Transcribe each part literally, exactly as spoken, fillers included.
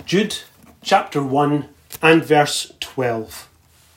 Jude chapter one and verse twelve.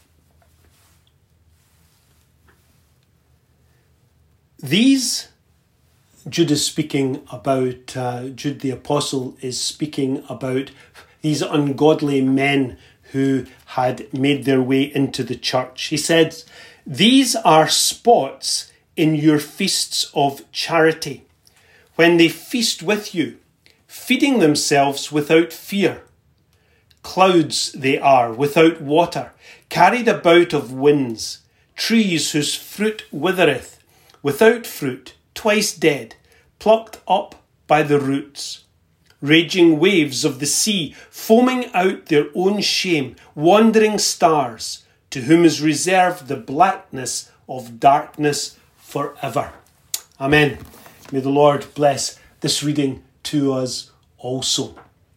These, Jude is speaking about, uh, Jude the Apostle is speaking about these ungodly men who had made their way into the church. He said, "These are spots in your feasts of charity, when they feast with you, feeding themselves without fear. Clouds they are, without water, carried about of winds, trees whose fruit withereth, without fruit, twice dead, plucked up by the roots. Raging waves of the sea, foaming out their own shame, wandering stars, to whom is reserved the blackness of darkness forever." Amen. May the Lord bless this reading to us also.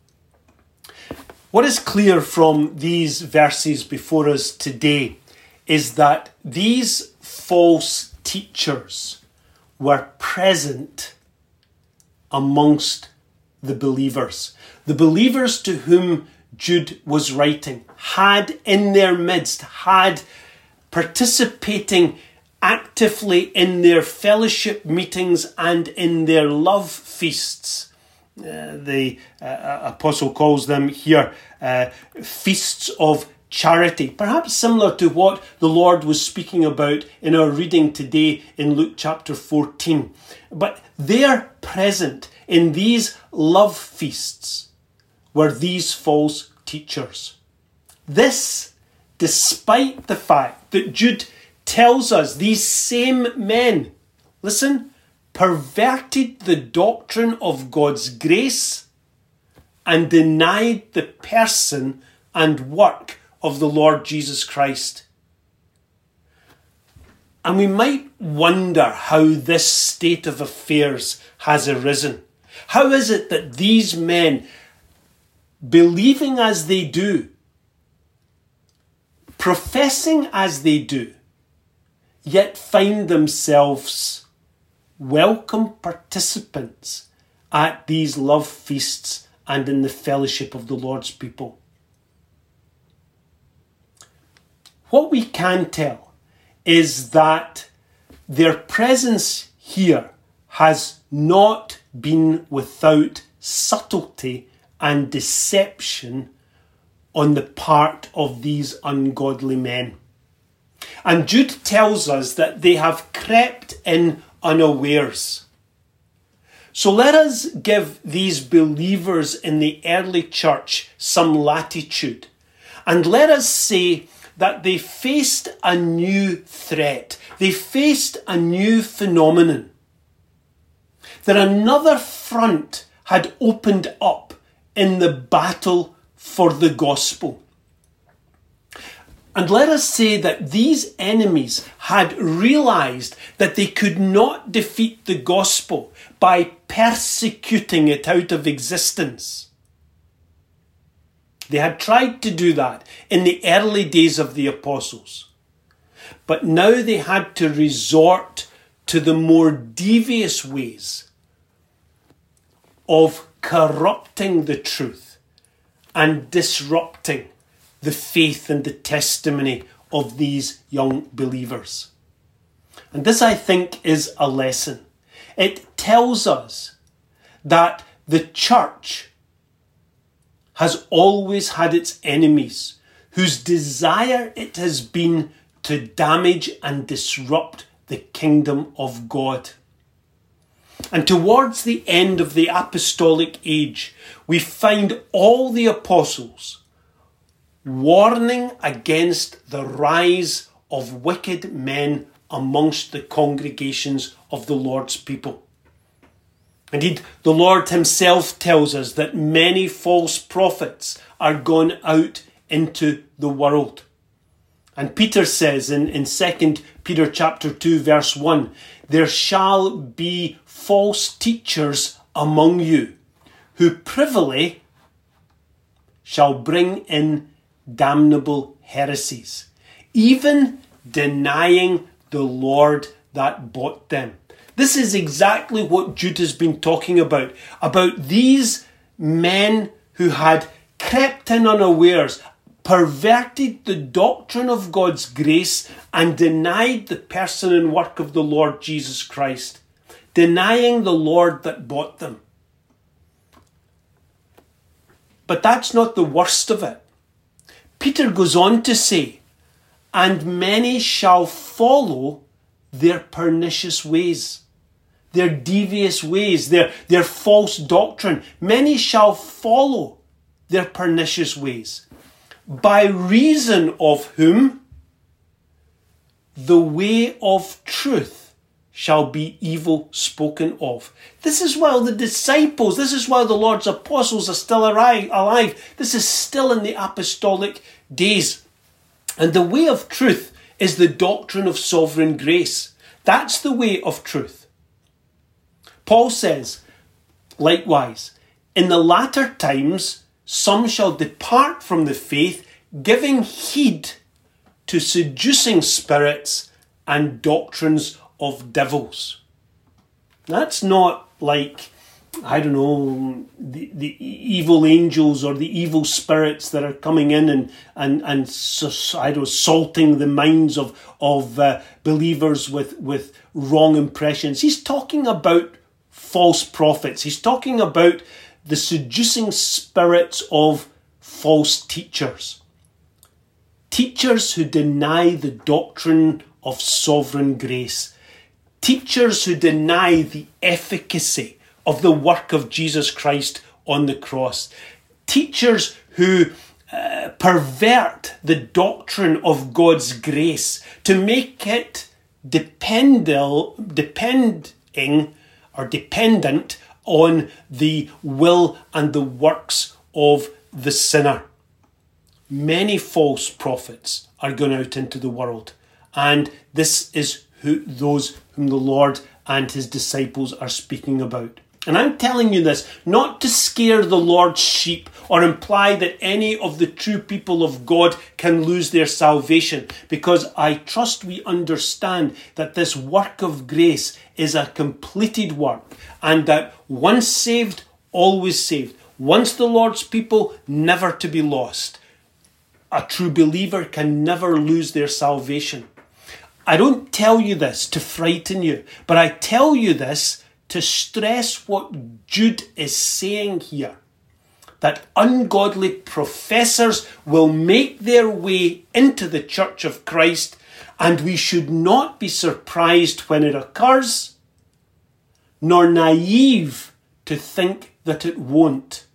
What is clear from these verses before us today is that these false teachers were present amongst the believers. The believers to whom Jude was writing had in their midst, had participating actively in their fellowship meetings and in their love feasts. Uh, the uh, apostle calls them here uh, feasts of charity, perhaps similar to what the Lord was speaking about in our reading today in Luke chapter fourteen. But there present in these love feasts were these false teachers. This, despite the fact that Jude tells us these same men, listen, perverted the doctrine of God's grace and denied the person and work of the Lord Jesus Christ. And we might wonder how this state of affairs has arisen. How is it that these men, believing as they do, professing as they do, yet find themselves welcome participants at these love feasts and in the fellowship of the Lord's people? What we can tell is that their presence here has not been without subtlety and deception on the part of these ungodly men. And Jude tells us that they have crept in unawares. So let us give these believers in the early church some latitude, and let us say that they faced a new threat. They faced a new phenomenon. That another front had opened up in the battle for the gospel. And let us say that these enemies had realized that they could not defeat the gospel by persecuting it out of existence. They had tried to do that in the early days of the apostles. But now they had to resort to the more devious ways of corrupting the truth and disrupting the faith and the testimony of these young believers. And this, I think, is a lesson. It tells us that the church has always had its enemies whose desire it has been to damage and disrupt the kingdom of God. And towards the end of the apostolic age, we find all the apostles warning against the rise of wicked men amongst the congregations of the Lord's people. Indeed, the Lord himself tells us that many false prophets are gone out into the world. And Peter says in, in Second Peter chapter two, verse one, "There shall be false teachers among you, who privily shall bring in damnable heresies, even denying the Lord that bought them." This is exactly what Jude has been talking about, about these men who had crept in unawares, perverted the doctrine of God's grace, and denied the person and work of the Lord Jesus Christ, denying the Lord that bought them. But that's not the worst of it. Peter goes on to say, and many shall follow their pernicious ways, their devious ways, their, their false doctrine. Many shall follow their pernicious ways, by reason of whom the way of truth shall be evil spoken of. This is while the disciples, this is while the Lord's apostles are still alive. This is still in the apostolic days. And the way of truth is the doctrine of sovereign grace. That's the way of truth. Paul says, likewise, in the latter times, some shall depart from the faith, giving heed to seducing spirits and doctrines of devils. That's not like, I don't know, the, the evil angels or the evil spirits that are coming in and, and, and I don't know, salting the minds of, of uh, believers with, with wrong impressions. He's talking about false prophets. He's talking about the seducing spirits of false teachers. Teachers who deny the doctrine of sovereign grace. Teachers who deny the efficacy of the work of Jesus Christ on the cross. Teachers who uh, pervert the doctrine of God's grace to make it dependal, depending or dependent on the will and the works of the sinner. Many false prophets are going out into the world, and this is who those whom the Lord and his disciples are speaking about. And I'm telling you this not to scare the Lord's sheep or imply that any of the true people of God can lose their salvation, because I trust we understand that this work of grace is a completed work, and that once saved, always saved. Once the Lord's people, never to be lost. A true believer can never lose their salvation. I don't tell you this to frighten you, but I tell you this to stress what Jude is saying here. That ungodly professors will make their way into the Church of Christ, and we should not be surprised when it occurs, nor naive to think that it won't.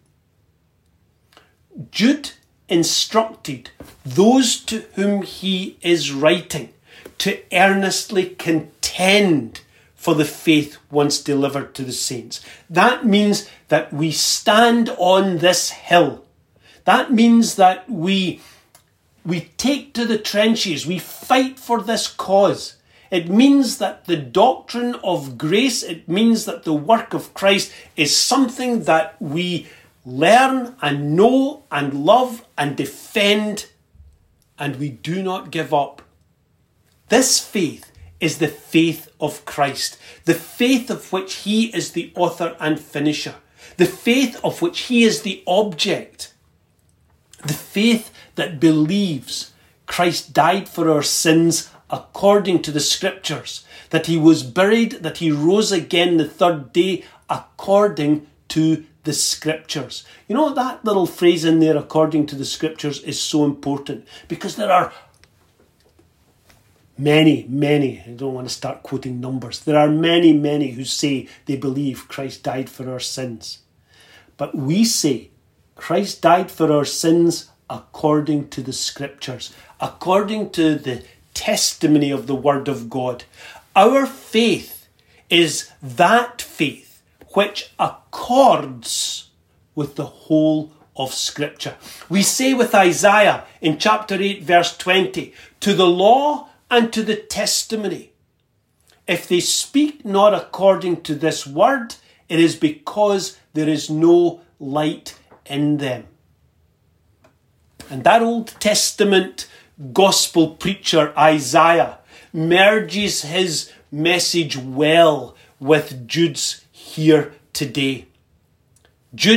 Jude instructed those to whom he is writing to earnestly contend for the faith once delivered to the saints. That means that we stand on this hill. That means that we, we take to the trenches. We fight for this cause. It means that the doctrine of grace, it means that the work of Christ is something that we learn and know and love and defend, and we do not give up. This faith is the faith of Christ, the faith of which he is the author and finisher, the faith of which he is the object, the faith that believes Christ died for our sins according to the scriptures, that he was buried, that he rose again the third day according to the scriptures. You know, that little phrase in there, according to the scriptures, is so important, because there are many, many, I don't want to start quoting numbers, there are many, many who say they believe Christ died for our sins. But we say Christ died for our sins according to the scriptures, according to the testimony of the word of God. Our faith is that faith which accords with the whole of Scripture. We say with Isaiah in chapter eight verse twenty, to the law and to the testimony, if they speak not according to this word, it is because there is no light in them. And that Old Testament gospel preacher Isaiah merges his message well with Jude's here today. Jude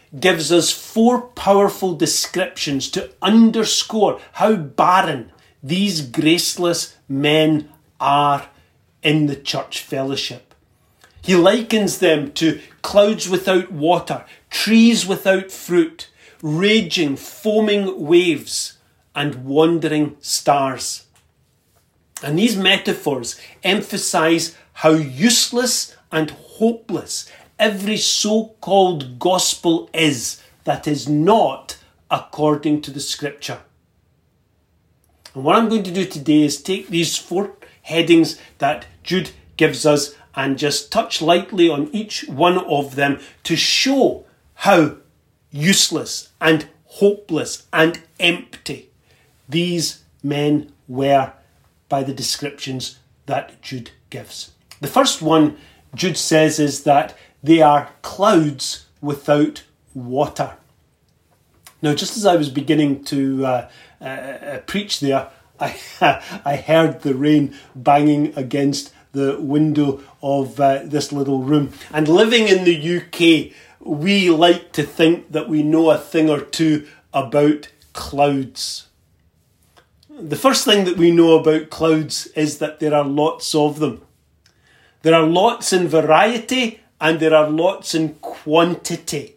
gives us four powerful descriptions to underscore how barren these graceless men are in the church fellowship. He likens them to clouds without water, trees without fruit, raging, foaming waves, and wandering stars. And these metaphors emphasize how useless and hopeless every so-called gospel is that is not according to the scripture. And what I'm going to do today is take these four headings that Jude gives us and just touch lightly on each one of them to show how useless and hopeless and empty these men were by the descriptions that Jude gives. The first one Jude says is that they are clouds without water. Now, just as I was beginning to uh, uh, preach there, I, I heard the rain banging against the window of uh, this little room. And living in the U K, we like to think that we know a thing or two about clouds. The first thing that we know about clouds is that there are lots of them. There are lots in variety and there are lots in quantity.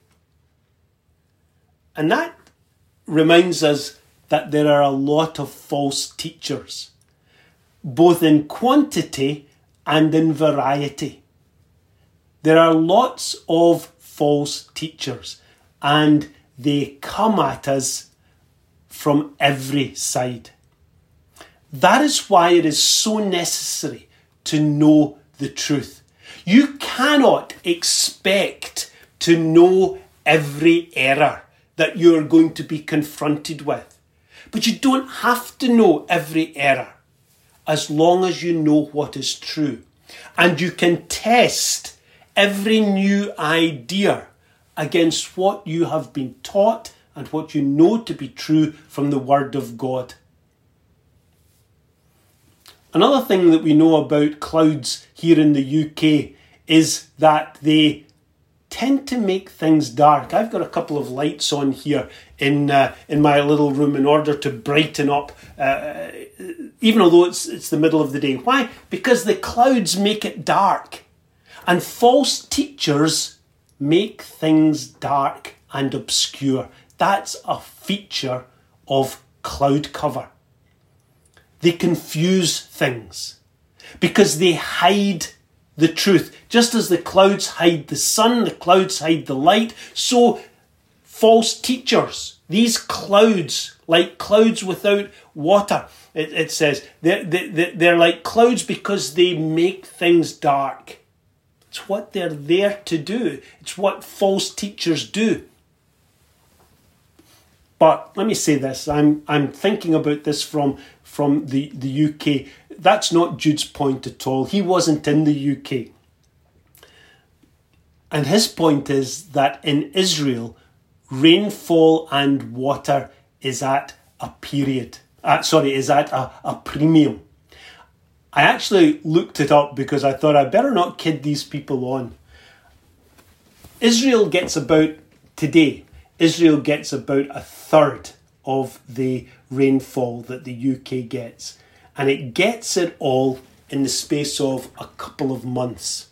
And that reminds us that there are a lot of false teachers, both in quantity and in variety. There are lots of false teachers and they come at us from every side. That is why it is so necessary to know the truth. You cannot expect to know every error that you are going to be confronted with. But you don't have to know every error as long as you know what is true. And you can test every new idea against what you have been taught and what you know to be true from the Word of God. Another thing that we know about clouds here in the U K is that they tend to make things dark. I've got a couple of lights on here in uh, in my little room in order to brighten up, uh, even although it's it's the middle of the day. Why? Because the clouds make it dark. And false teachers make things dark and obscure. That's a feature of cloud cover. They confuse things because they hide the truth. Just as the clouds hide the sun, the clouds hide the light, so false teachers, these clouds, like clouds without water, it, it says, they're, they, they're like clouds because they make things dark. It's what they're there to do. It's what false teachers do. But let me say this, I'm I'm thinking about this from, from the, the U K. That's not Jude's point at all. He wasn't in the U K. And his point is that in Israel, rainfall and water is at a period. Uh, sorry, is at a, a premium. I actually looked it up because I thought I better not kid these people on. Israel gets about, today, Israel gets about a third of the rainfall that the U K gets. And it gets it all in the space of a couple of months.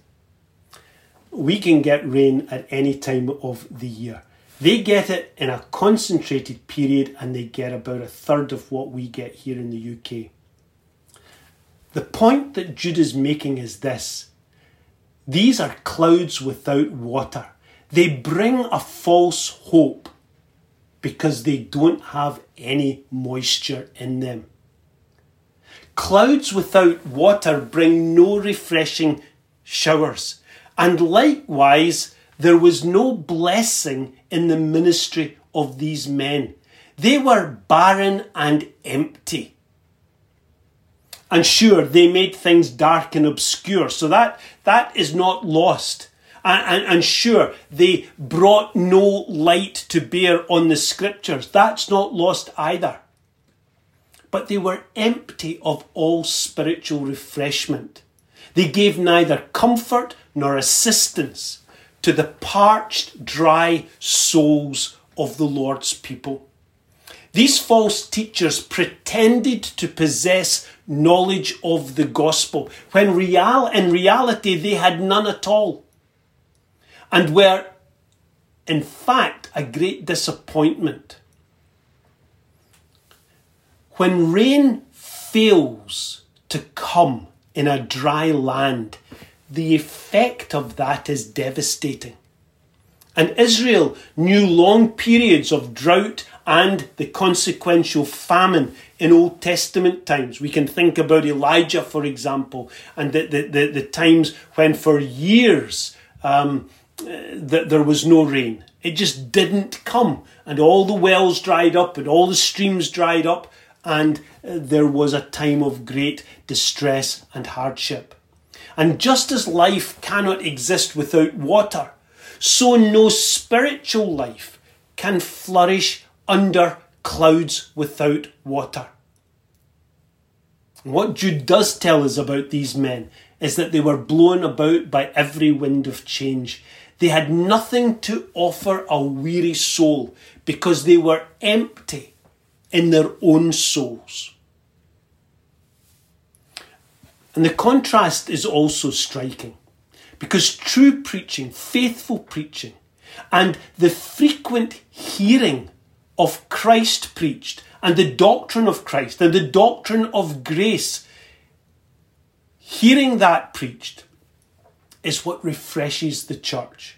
We can get rain at any time of the year. They get it in a concentrated period and they get about a third of what we get here in the U K. The point that Jude is making is this. These are clouds without water. They bring a false hope because they don't have any moisture in them. Clouds without water bring no refreshing showers. And likewise, there was no blessing in the ministry of these men. They were barren and empty. And sure, they made things dark and obscure. So that, that is not lost. And, and, and sure, they brought no light to bear on the scriptures. That's not lost either. But they were empty of all spiritual refreshment. They gave neither comfort nor assistance to the parched, dry souls of the Lord's people. These false teachers pretended to possess knowledge of the gospel, when real, in reality they had none at all, and were, in fact, a great disappointment. When rain fails to come in a dry land, the effect of that is devastating. And Israel knew long periods of drought and the consequential famine in Old Testament times. We can think about Elijah, for example, and the, the, the, the times when for years um, th- there was no rain. It just didn't come, and all the wells dried up and all the streams dried up, and uh, there was a time of great distress and hardship. And just as life cannot exist without water, so no spiritual life can flourish under clouds without water. And what Jude does tell us about these men is that they were blown about by every wind of change. They had nothing to offer a weary soul because they were empty in their own souls. And the contrast is also striking, because true preaching, faithful preaching, and the frequent hearing of Christ preached, and the doctrine of Christ, and the doctrine of grace, hearing that preached is what refreshes the church.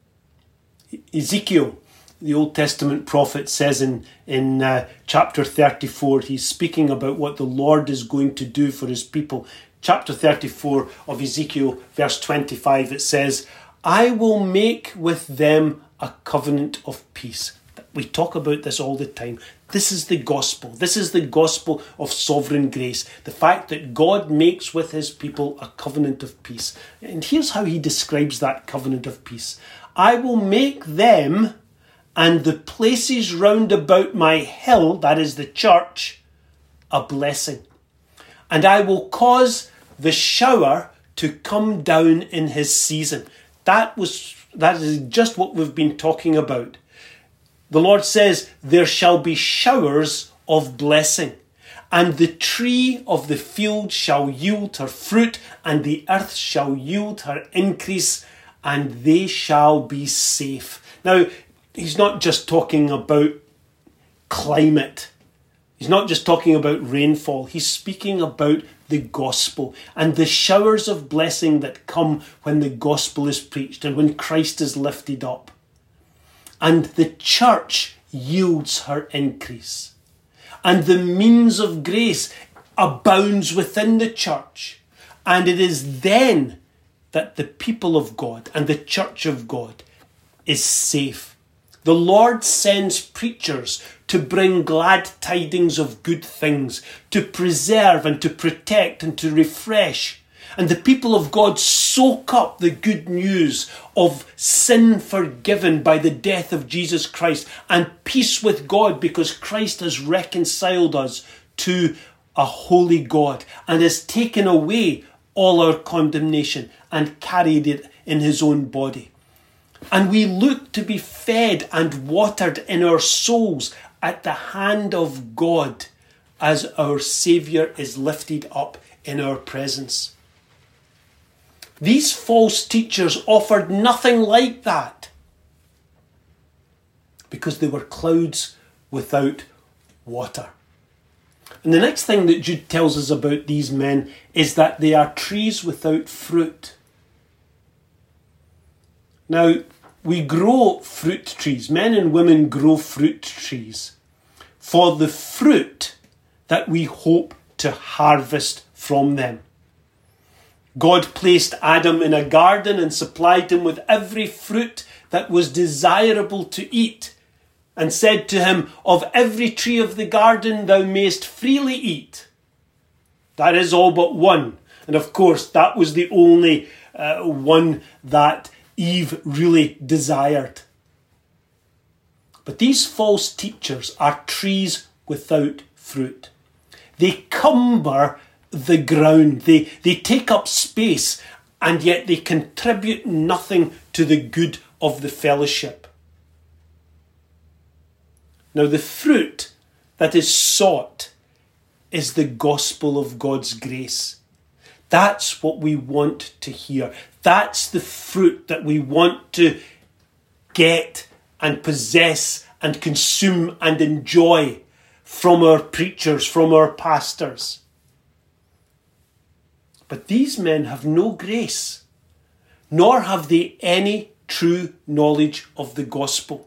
Ezekiel, the Old Testament prophet, says in, in uh, chapter thirty-four, he's speaking about what the Lord is going to do for his people. Chapter thirty-four of Ezekiel, verse twenty-five, it says, I will make with them a covenant of peace. We talk about this all the time. This is the gospel. This is the gospel of sovereign grace. The fact that God makes with his people a covenant of peace. And here's how he describes that covenant of peace. I will make them and the places round about my hill, that is the church, a blessing. And I will cause the shower to come down in his season. That was that is just what we've been talking about. The Lord says, there shall be showers of blessing, and the tree of the field shall yield her fruit, and the earth shall yield her increase, and they shall be safe. Now, he's not just talking about climate. He's not just talking about rainfall. He's speaking about the gospel and the showers of blessing that come when the gospel is preached and when Christ is lifted up. And the church yields her increase. And the means of grace abounds within the church. And it is then that the people of God and the church of God is safe. The Lord sends preachers to bring glad tidings of good things, to preserve and to protect and to refresh. And the people of God soak up the good news of sin forgiven by the death of Jesus Christ and peace with God because Christ has reconciled us to a holy God and has taken away all our condemnation and carried it in his own body. And we look to be fed and watered in our souls at the hand of God as our Saviour is lifted up in our presence. These false teachers offered nothing like that because they were clouds without water. And the next thing that Jude tells us about these men is that they are trees without fruit. Now, we grow fruit trees. Men and women grow fruit trees for the fruit that we hope to harvest from them. God placed Adam in a garden and supplied him with every fruit that was desirable to eat, and said to him, of every tree of the garden thou mayest freely eat. That is all but one. And of course, that was the only uh, one that Eve really desired. But these false teachers are trees without fruit. They cumber the ground. They, they take up space, and yet they contribute nothing to the good of the fellowship. Now, the fruit that is sought is the gospel of God's grace. That's what we want to hear. That's the fruit that we want to get and possess and consume and enjoy from our preachers, from our pastors. But these men have no grace, nor have they any true knowledge of the gospel.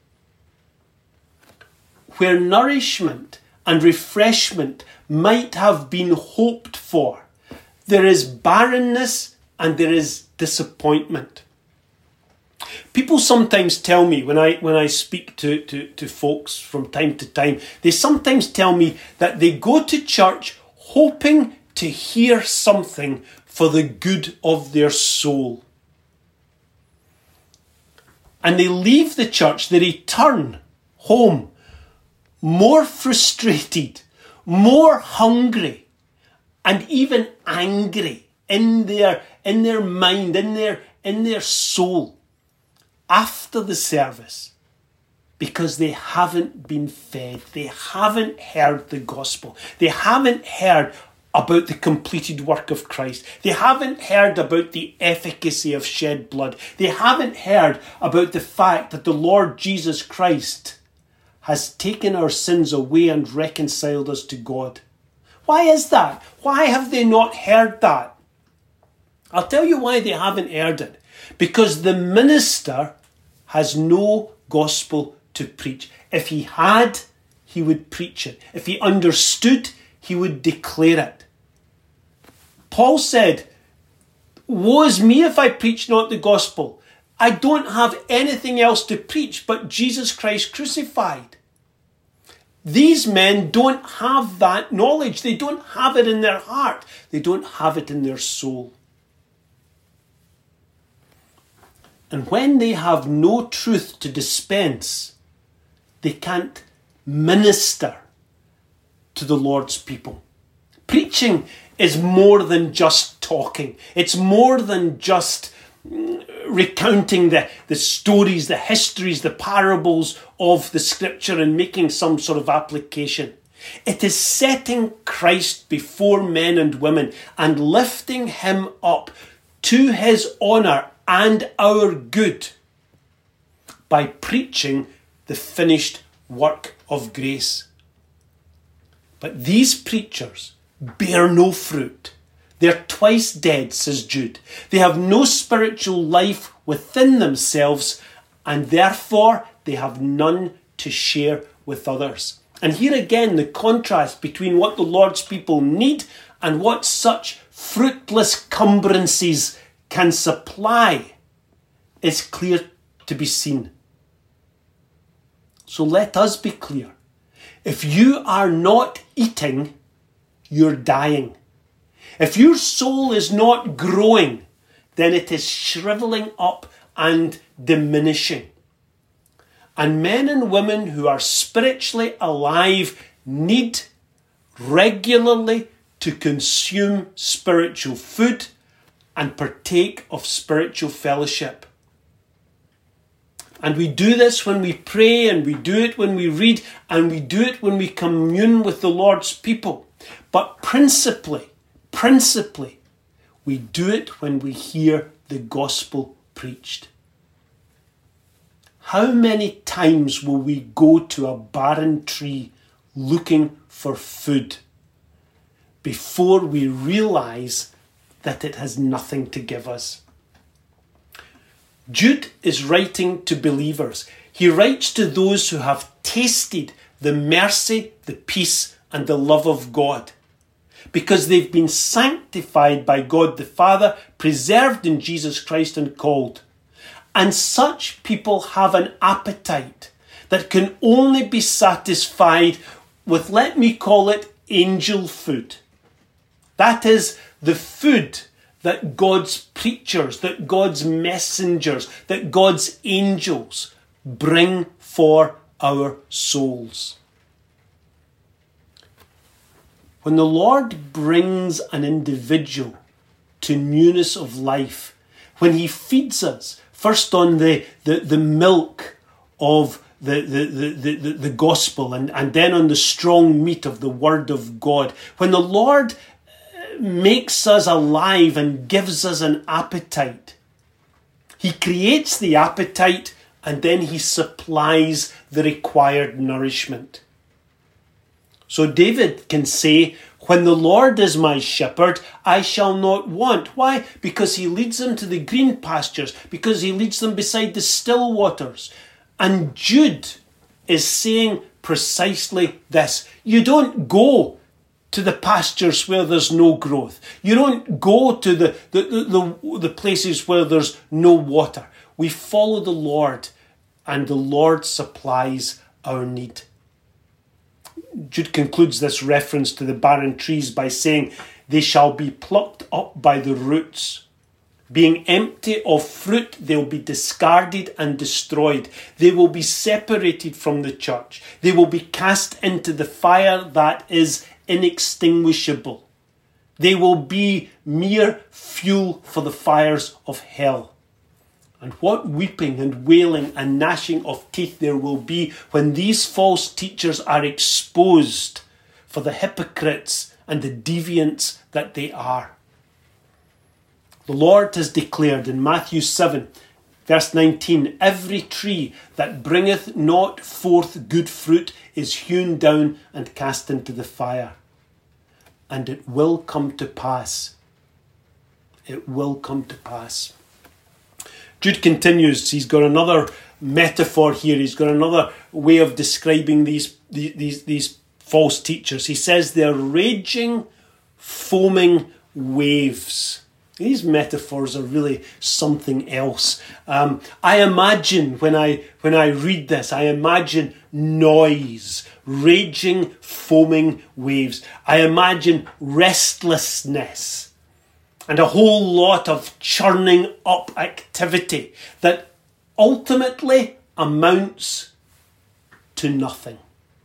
Where nourishment and refreshment might have been hoped for, there is barrenness and there is disappointment. People sometimes tell me, when I when I speak to, to, to folks from time to time, they sometimes tell me that they go to church hoping to hear something for the good of their soul. And they leave the church, they return home more frustrated, more hungry, and even angry in their in their mind, in their in their soul after the service, because they haven't been fed, they haven't heard the gospel, they haven't heard about the completed work of Christ, they haven't heard about the efficacy of shed blood, they haven't heard about the fact that the Lord Jesus Christ has taken our sins away and reconciled us to God. Why is that? Why have they not heard that? I'll tell you why they haven't heard it. Because the minister has no gospel to preach. If he had, he would preach it. If he understood, he would declare it. Paul said, "Woe is me if I preach not the gospel. I don't have anything else to preach but Jesus Christ crucified." These men don't have that knowledge. They don't have it in their heart. They don't have it in their soul. And when they have no truth to dispense, they can't minister to the Lord's people. Preaching is more than just talking. It's more than just recounting the, the stories, the histories, the parables of the scripture and making some sort of application. It is setting Christ before men and women and lifting him up to his honour and our good by preaching the finished work of grace. But these preachers bear no fruit. They're twice dead, says Jude. They have no spiritual life within themselves, and therefore they have none to share with others. And here again, the contrast between what the Lord's people need and what such fruitless cumbrances can supply is clear to be seen. So let us be clear. If you are not eating, you're dying. If your soul is not growing, then it is shriveling up and diminishing. And men and women who are spiritually alive need regularly to consume spiritual food and partake of spiritual fellowship. And we do this when we pray, and we do it when we read, and we do it when we commune with the Lord's people. But principally, principally, we do it when we hear the gospel preached. How many times will we go to a barren tree looking for food before we realise that it has nothing to give us? Jude is writing to believers. He writes to those who have tasted the mercy, the peace, and the love of God, because they've been sanctified by God the Father, preserved in Jesus Christ, and called. And such people have an appetite that can only be satisfied with, let me call it, angel food. That is the food that God's preachers, that God's messengers, that God's angels bring for our souls. When the Lord brings an individual to newness of life, when he feeds us First on the, the, the milk of the, the, the, the, the gospel, and, and then on the strong meat of the word of God. When the Lord makes us alive and gives us an appetite, he creates the appetite and then he supplies the required nourishment. So David can say, when the Lord is my shepherd, I shall not want. Why? Because he leads them to the green pastures, because he leads them beside the still waters. And Jude is saying precisely this. You don't go to the pastures where there's no growth. You don't go to the, the, the, the, the places where there's no water. We follow the Lord, and the Lord supplies our need. Jude concludes this reference to the barren trees by saying, they shall be plucked up by the roots. Being empty of fruit, they'll be discarded and destroyed. They will be separated from the church. They will be cast into the fire that is inextinguishable. They will be mere fuel for the fires of hell. And what weeping and wailing and gnashing of teeth there will be when these false teachers are exposed for the hypocrites and the deviants that they are. The Lord has declared in Matthew seven, verse nineteen, every tree that bringeth not forth good fruit is hewn down and cast into the fire. And it will come to pass. It will come to pass. Jude continues. He's got another metaphor here. He's got another way of describing these, these, these false teachers. He says they're raging, foaming waves. These metaphors are really something else. Um, I imagine when I when I read this, I imagine noise, raging, foaming waves. I imagine restlessness and a whole lot of churning up activity that ultimately amounts to nothing.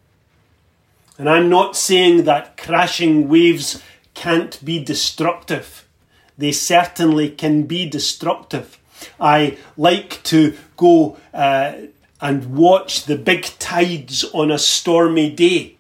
And I'm not saying that crashing waves can't be destructive. They certainly can be destructive. I like to go uh, and watch the big tides on a stormy day.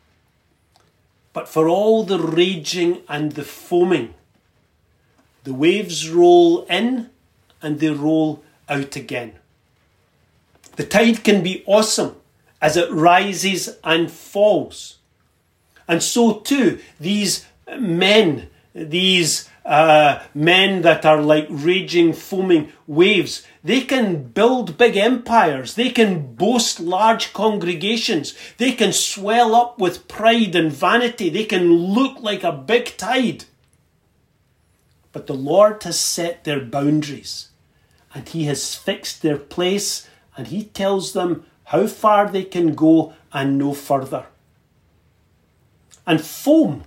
But for all the raging and the foaming, the waves roll in and they roll out again. The tide can be awesome as it rises and falls. And so too, these men, these uh, men that are like raging, foaming waves, they can build big empires. They can boast large congregations. They can swell up with pride and vanity. They can look like a big tide. But the Lord has set their boundaries and he has fixed their place, and he tells them how far they can go and no further. And foam.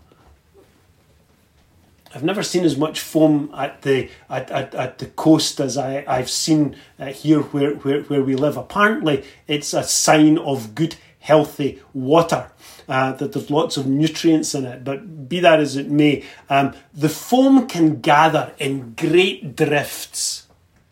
I've never seen as much foam at the at, at, at the coast as I, I've seen uh, here where, where, where we live. Apparently, it's a sign of good, healthy water. Uh, that there's lots of nutrients in it, but be that as it may, um, the foam can gather in great drifts.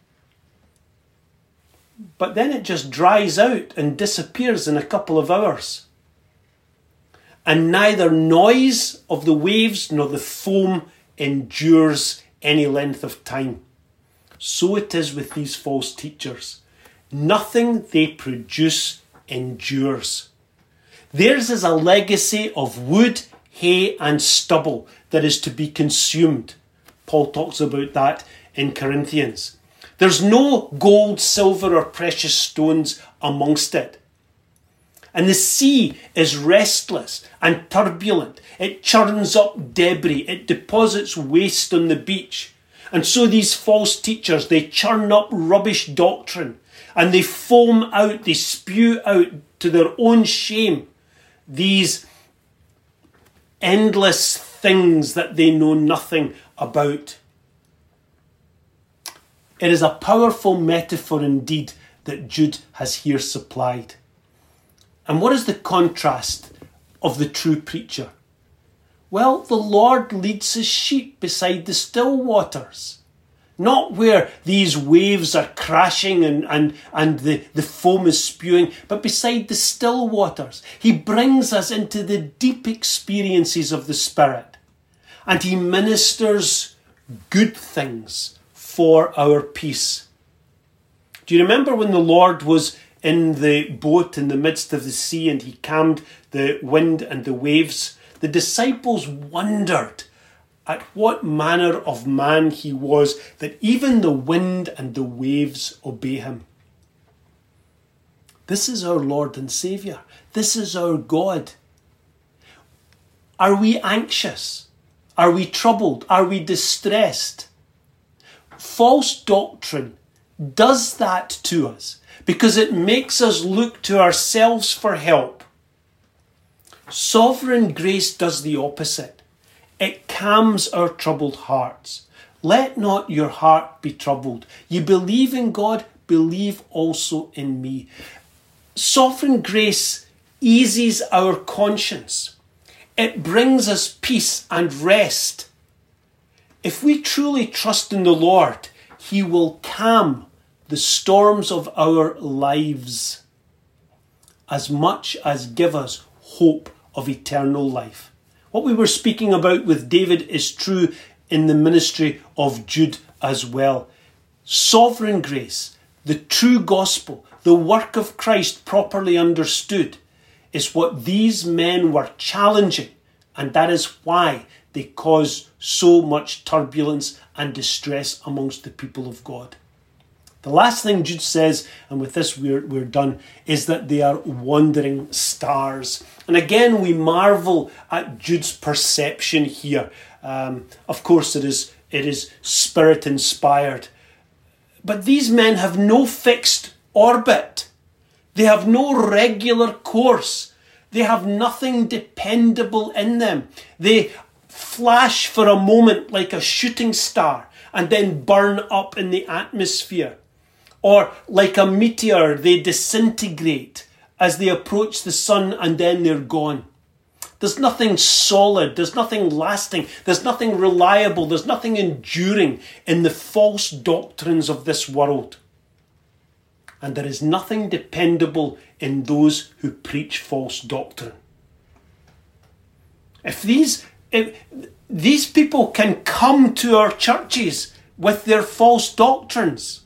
But then it just dries out and disappears in a couple of hours. And neither noise of the waves nor the foam endures any length of time. So it is with these false teachers. Nothing they produce endures. Theirs is a legacy of wood, hay and stubble that is to be consumed. Paul talks about that in Corinthians. There's no gold, silver or precious stones amongst it. And the sea is restless and turbulent. It churns up debris. It deposits waste on the beach. And so these false teachers, they churn up rubbish doctrine and they foam out, they spew out to their own shame these endless things that they know nothing about. It is a powerful metaphor indeed that Jude has here supplied. And what is the contrast of the true preacher? Well, the Lord leads his sheep beside the still waters. Not where these waves are crashing and, and, and the, the foam is spewing, but beside the still waters. He brings us into the deep experiences of the Spirit. And he ministers good things for our peace. Do you remember when the Lord was in the boat in the midst of the sea and he calmed the wind and the waves? The disciples wondered at what manner of man he was, that even the wind and the waves obey him. This is our Lord and Saviour. This is our God. Are we anxious? Are we troubled? Are we distressed? False doctrine does that to us because it makes us look to ourselves for help. Sovereign grace does the opposite. It calms our troubled hearts. Let not your heart be troubled. You believe in God, believe also in me. Sovereign grace eases our conscience. It brings us peace and rest. If we truly trust in the Lord, he will calm the storms of our lives as much as give us hope of eternal life. What we were speaking about with David is true in the ministry of Jude as well. Sovereign grace, the true gospel, the work of Christ properly understood, is what these men were challenging, and that is why they caused so much turbulence and distress amongst the people of God. The last thing Jude says, and with this we're, we're done, is that they are wandering stars. And again, we marvel at Jude's perception here. Um, of course, it is, it is Spirit-inspired. But these men have no fixed orbit. They have no regular course. They have nothing dependable in them. They flash for a moment like a shooting star and then burn up in the atmosphere. Or like a meteor, they disintegrate as they approach the sun and then they're gone. There's nothing solid, there's nothing lasting, there's nothing reliable, there's nothing enduring in the false doctrines of this world. And there is nothing dependable in those who preach false doctrine. If these, if these people can come to our churches with their false doctrines,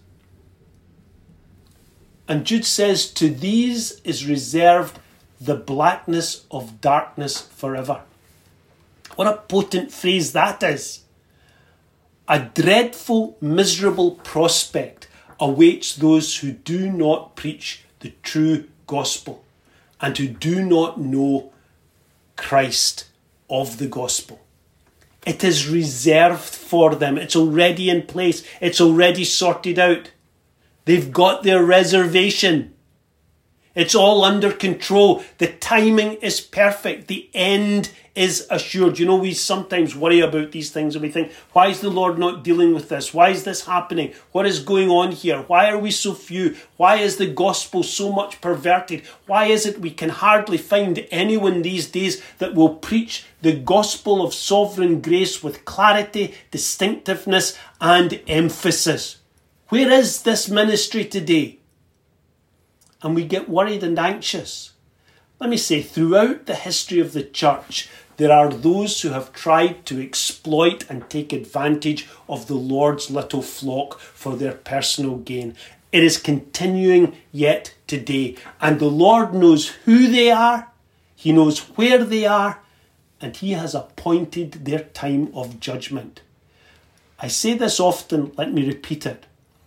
and Jude says, to these is reserved the blackness of darkness forever. What a potent phrase that is. A dreadful, miserable prospect awaits those who do not preach the true gospel and who do not know Christ of the gospel. It is reserved for them. It's already in place. It's already sorted out. They've got their reservation. It's all under control. The timing is perfect. The end is assured. You know, we sometimes worry about these things and we think, why is the Lord not dealing with this? Why is this happening? What is going on here? Why are we so few? Why is the gospel so much perverted? Why is it we can hardly find anyone these days that will preach the gospel of sovereign grace with clarity, distinctiveness, and emphasis? Where is this ministry today? And we get worried and anxious. Let me say, throughout the history of the church, there are those who have tried to exploit and take advantage of the Lord's little flock for their personal gain. It is continuing yet today. And the Lord knows who they are, he knows where they are, and he has appointed their time of judgment. I say this often, let me repeat it.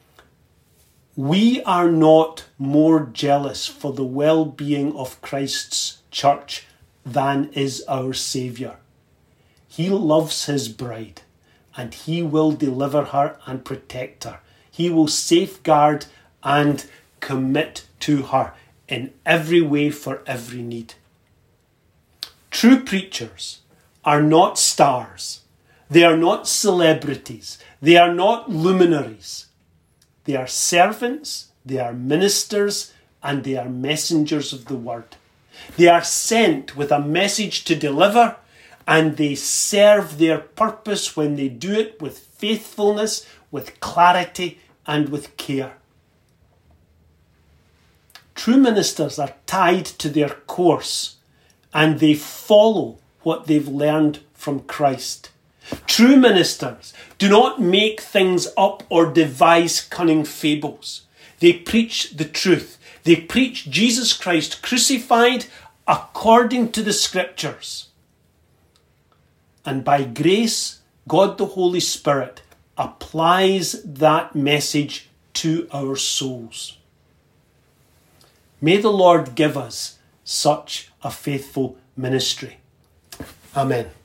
We are not more jealous for the well-being of Christ's church than is our Saviour. He loves his bride and he will deliver her and protect her. He will safeguard and commit to her in every way for every need. True preachers are not stars. They are not celebrities. They are not luminaries. They are servants, they are ministers, and they are messengers of the word. They are sent with a message to deliver, and they serve their purpose when they do it with faithfulness, with clarity and with care. True ministers are tied to their course and they follow what they've learned from Christ. True ministers do not make things up or devise cunning fables. They preach the truth. They preach Jesus Christ crucified according to the Scriptures. And by grace, God the Holy Spirit applies that message to our souls. May the Lord give us such a faithful ministry. Amen.